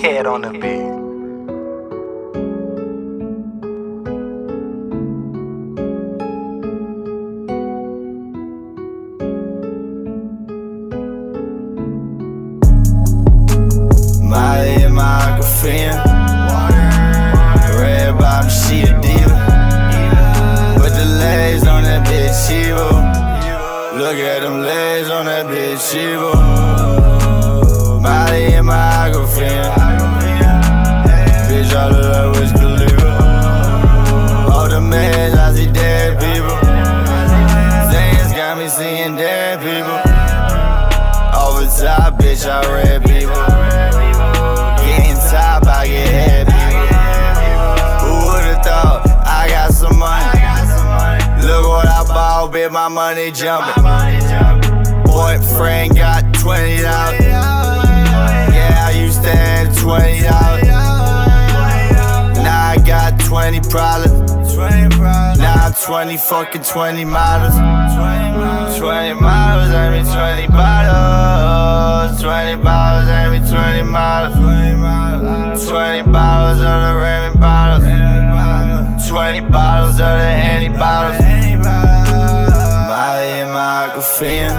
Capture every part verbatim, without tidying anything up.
Cat on the beat. Molly in my girlfriend. Red bottom, she a diva. Put the legs on that bitch, Shiva. Look at them legs on that bitch, Shiva. Molly in my girlfriend. Bitch, all of that was Khalifa. All the meds, I see dead people. Zans got me seeing dead people. Over top, bitch, I read people. Getting top, I get head people. Who would've thought I got some money? Look what I bought, bitch, my money jumping. Boyfriend got twenty dollars. Yeah, I used to have twenty dollars. Now I got twenty problems. Now I'm twenty fucking twenty models. twenty models, I mean twenty bottles. twenty bottles, I mean twenty models. twenty bottles of the Remy bottles. twenty bottles of the Henny bottles. Molly in my girlfriend.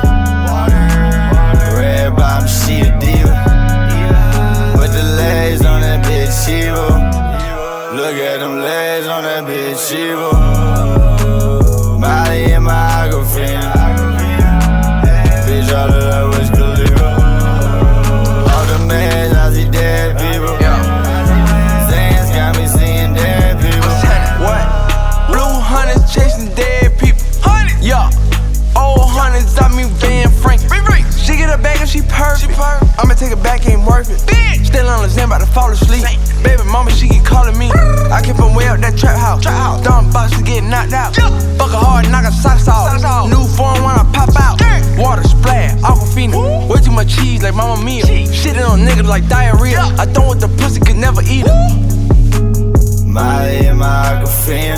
Red bottom, she a diva. Put the legs on that bitch, Shiva. Look at them legs on that bitch, Shiva. Molly in my girlfriend. Bitch, all of that was Khalifa. All the meds, I see dead people. Zans got me seeing dead people. What? Blue hunters chasing dead people. Yeah. Old hunters, I mean Van Franklin. She get her back and she perfect. I'ma take it back, ain't worth it. Still on the zen, about to fall asleep. Baby mama, she keep calling me. I keep on way up that trap house. Dumb boxes getting knocked out. Fuck her hard, knock her socks off. New form when I pop out. Water splash, Aquafina. Way too much cheese like Mama Mia. Shitting on niggas like diarrhea. I don't want the pussy, could never eat it. Molly in my girlfriend.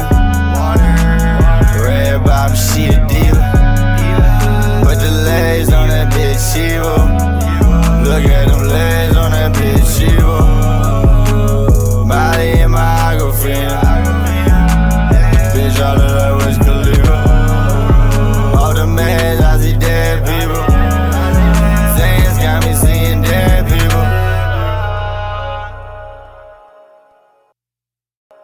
Red bottom, she a diva. Put the legs on that bitch, Shiva. Look at them legs on that bitch, Shiva.